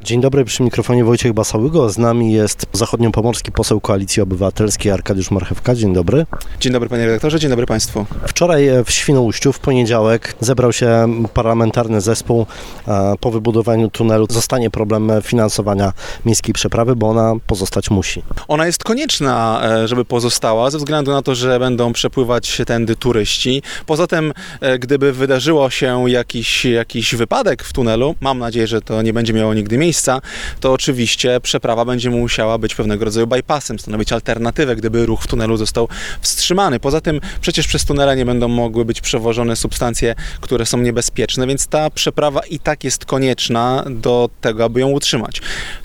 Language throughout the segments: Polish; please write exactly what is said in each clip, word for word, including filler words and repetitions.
Dzień dobry, przy mikrofonie Wojciech Basałygo, z nami jest zachodniopomorski poseł Koalicji Obywatelskiej Arkadiusz Marchewka. Dzień dobry. Dzień dobry panie redaktorze, dzień dobry państwu. Wczoraj w Świnoujściu w poniedziałek zebrał się parlamentarny zespół. Po wybudowaniu tunelu zostanie problem finansowania miejskiej przeprawy, bo ona pozostać musi. Ona jest konieczna, żeby pozostała, ze względu na to, że będą przepływać tędy turyści. Poza tym, gdyby wydarzyło się jakiś, jakiś wypadek w tunelu, mam nadzieję, że to nie będzie miało nigdy miejsca, to oczywiście przeprawa będzie musiała być pewnego rodzaju bypassem, stanowić alternatywę, gdyby ruch w tunelu został wstrzymany. Poza tym przecież przez tunele nie będą mogły być przewożone substancje, które są niebezpieczne, więc ta przeprawa i tak jest konieczna do tego, aby ją utrzymać.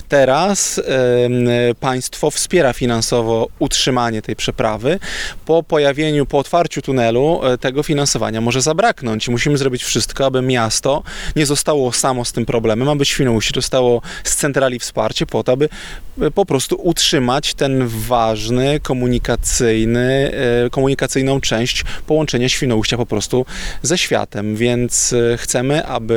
Teraz y, państwo wspiera finansowo utrzymanie tej przeprawy. Po pojawieniu, po otwarciu tunelu y, tego finansowania może zabraknąć. Musimy zrobić wszystko, aby miasto nie zostało samo z tym problemem, aby Świnoujście dostało z centrali wsparcie po to, aby y, po prostu utrzymać ten ważny, komunikacyjny, y, komunikacyjną część połączenia Świnoujścia po prostu ze światem. Więc y, chcemy, aby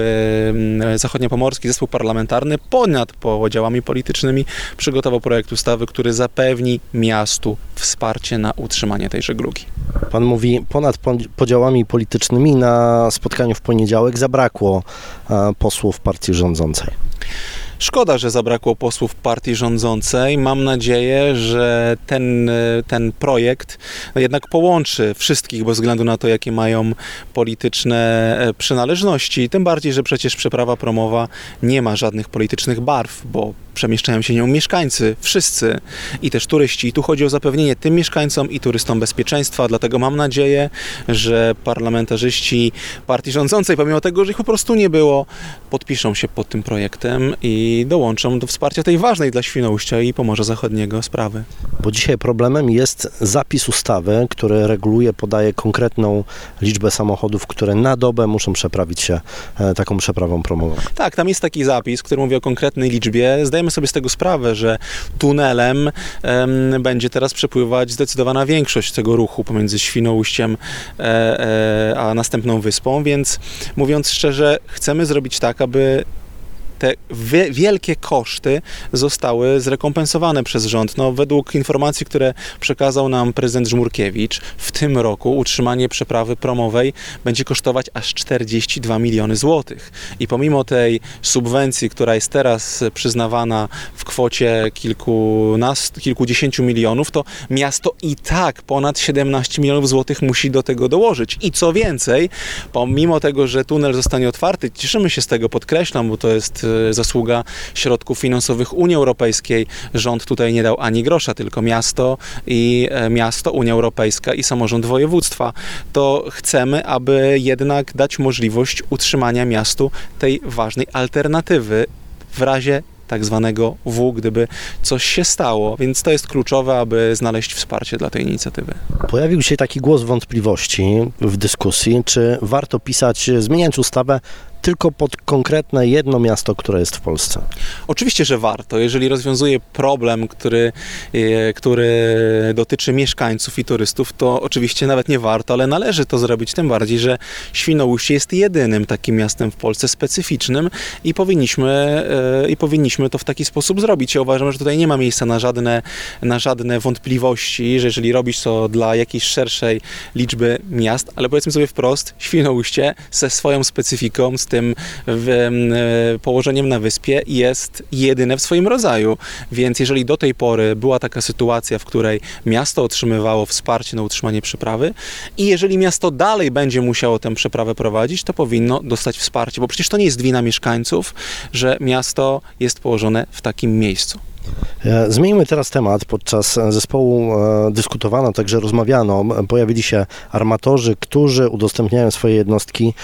y, Zachodniopomorski Zespół Parlamentarny ponad podziałami politycznymi przygotował projekt ustawy, który zapewni miastu wsparcie na utrzymanie tej żeglugi. Pan mówi ponad podziałami politycznymi. Na spotkaniu w poniedziałek zabrakło posłów partii rządzącej. Szkoda, że zabrakło posłów partii rządzącej. Mam nadzieję, że ten, ten projekt jednak połączy wszystkich bez względu na to, jakie mają polityczne przynależności. Tym bardziej, że przecież przeprawa promowa nie ma żadnych politycznych barw, bo przemieszczają się nią mieszkańcy, wszyscy i też turyści. I tu chodzi o zapewnienie tym mieszkańcom i turystom bezpieczeństwa. Dlatego mam nadzieję, że parlamentarzyści partii rządzącej, pomimo tego, że ich po prostu nie było, podpiszą się pod tym projektem i dołączą do wsparcia tej ważnej dla Świnoujścia i Pomorza Zachodniego sprawy. Bo dzisiaj problemem jest zapis ustawy, który reguluje, podaje konkretną liczbę samochodów, które na dobę muszą przeprawić się taką przeprawą promową. Tak, tam jest taki zapis, który mówi o konkretnej liczbie. Zdajemy sobie z tego sprawę, że tunelem em, będzie teraz przepływać zdecydowana większość tego ruchu pomiędzy Świnoujściem e, e, a następną wyspą, więc mówiąc szczerze, chcemy zrobić tak, aby te wielkie koszty zostały zrekompensowane przez rząd. No, według informacji, które przekazał nam prezydent Żmurkiewicz, w tym roku utrzymanie przeprawy promowej będzie kosztować aż czterdzieści dwa miliony złotych. I pomimo tej subwencji, która jest teraz przyznawana w kwocie kilkunastu, kilkudziesięciu milionów, to miasto i tak ponad siedemnaście milionów złotych musi do tego dołożyć. I co więcej, pomimo tego, że tunel zostanie otwarty, cieszymy się z tego, podkreślam, bo to jest zasługa środków finansowych Unii Europejskiej. Rząd tutaj nie dał ani grosza, tylko miasto i miasto, Unia Europejska i samorząd województwa. To chcemy, aby jednak dać możliwość utrzymania miastu tej ważnej alternatywy w razie tak zwanego W, gdyby coś się stało, więc to jest kluczowe, aby znaleźć wsparcie dla tej inicjatywy. Pojawił się taki głos wątpliwości w dyskusji, czy warto pisać, zmieniać ustawę tylko pod konkretne jedno miasto, które jest w Polsce. Oczywiście, że warto. Jeżeli rozwiązuje problem, który, który dotyczy mieszkańców i turystów, to oczywiście nawet nie warto, ale należy to zrobić, tym bardziej, że Świnoujście jest jedynym takim miastem w Polsce specyficznym i powinniśmy, i powinniśmy to w taki sposób zrobić. Ja uważam, że tutaj nie ma miejsca na żadne, na żadne wątpliwości, że jeżeli robisz to dla jakiejś szerszej liczby miast, ale powiedzmy sobie wprost, Świnoujście ze swoją specyfiką, z tym w, położeniem na wyspie jest jedyne w swoim rodzaju. Więc jeżeli do tej pory była taka sytuacja, w której miasto otrzymywało wsparcie na utrzymanie przeprawy i jeżeli miasto dalej będzie musiało tę przeprawę prowadzić, to powinno dostać wsparcie, bo przecież to nie jest wina mieszkańców, że miasto jest położone w takim miejscu. Zmieńmy teraz temat. Podczas zespołu dyskutowano, także rozmawiano. Pojawili się armatorzy, którzy udostępniają swoje jednostki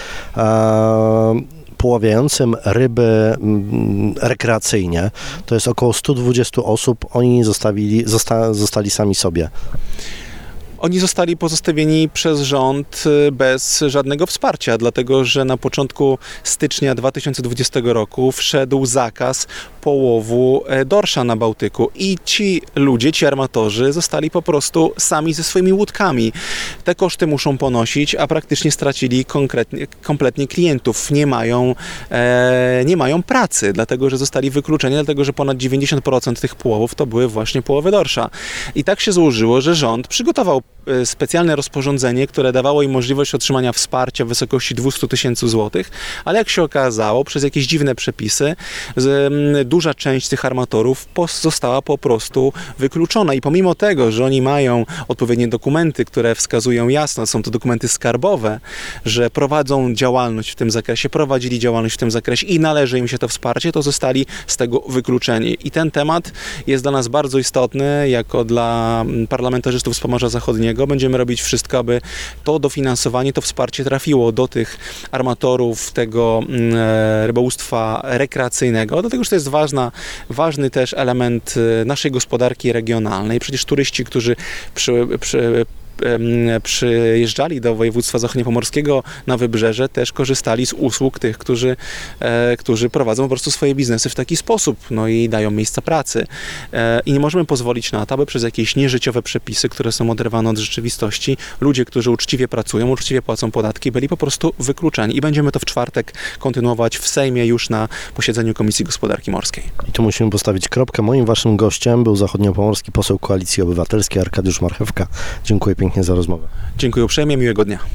poławiającym ryby rekreacyjnie. To jest około stu dwudziestu osób. Oni zostawili, zosta, zostali sami sobie. Oni zostali pozostawieni przez rząd bez żadnego wsparcia, dlatego że na początku stycznia dwa tysiące dwudziestego roku wszedł zakaz połowu dorsza na Bałtyku i ci ludzie, ci armatorzy zostali po prostu sami ze swoimi łódkami. Te koszty muszą ponosić, a praktycznie stracili konkretnie, kompletnie klientów. Nie mają, e, nie mają pracy, dlatego że zostali wykluczeni, dlatego że ponad dziewięćdziesiąt procent tych połowów to były właśnie połowy dorsza. I tak się złożyło, że rząd przygotował specjalne rozporządzenie, które dawało im możliwość otrzymania wsparcia w wysokości dwieście tysięcy złotych, ale jak się okazało, przez jakieś dziwne przepisy, duża część tych armatorów została po prostu wykluczona i pomimo tego, że oni mają odpowiednie dokumenty, które wskazują jasno, są to dokumenty skarbowe, że prowadzą działalność w tym zakresie, prowadzili działalność w tym zakresie i należy im się to wsparcie, to zostali z tego wykluczeni. I ten temat jest dla nas bardzo istotny, jako dla parlamentarzystów z Pomorza Zachodniego. Będziemy robić wszystko, aby to dofinansowanie, to wsparcie trafiło do tych armatorów tego e, rybołówstwa rekreacyjnego, dlatego że to jest ważna, ważny też element naszej gospodarki regionalnej. Przecież turyści, którzy przy, przy przyjeżdżali do województwa zachodniopomorskiego na wybrzeże, też korzystali z usług tych, którzy, e, którzy prowadzą po prostu swoje biznesy w taki sposób, no i dają miejsca pracy. E, I nie możemy pozwolić na to, aby przez jakieś nieżyciowe przepisy, które są oderwane od rzeczywistości, ludzie, którzy uczciwie pracują, uczciwie płacą podatki, byli po prostu wykluczeni. I będziemy to w czwartek kontynuować w Sejmie już na posiedzeniu Komisji Gospodarki Morskiej. I tu musimy postawić kropkę. Moim waszym gościem był zachodniopomorski poseł Koalicji Obywatelskiej Arkadiusz Marchewka. Dziękuję pięknie za rozmowę. Dziękuję uprzejmie, miłego dnia.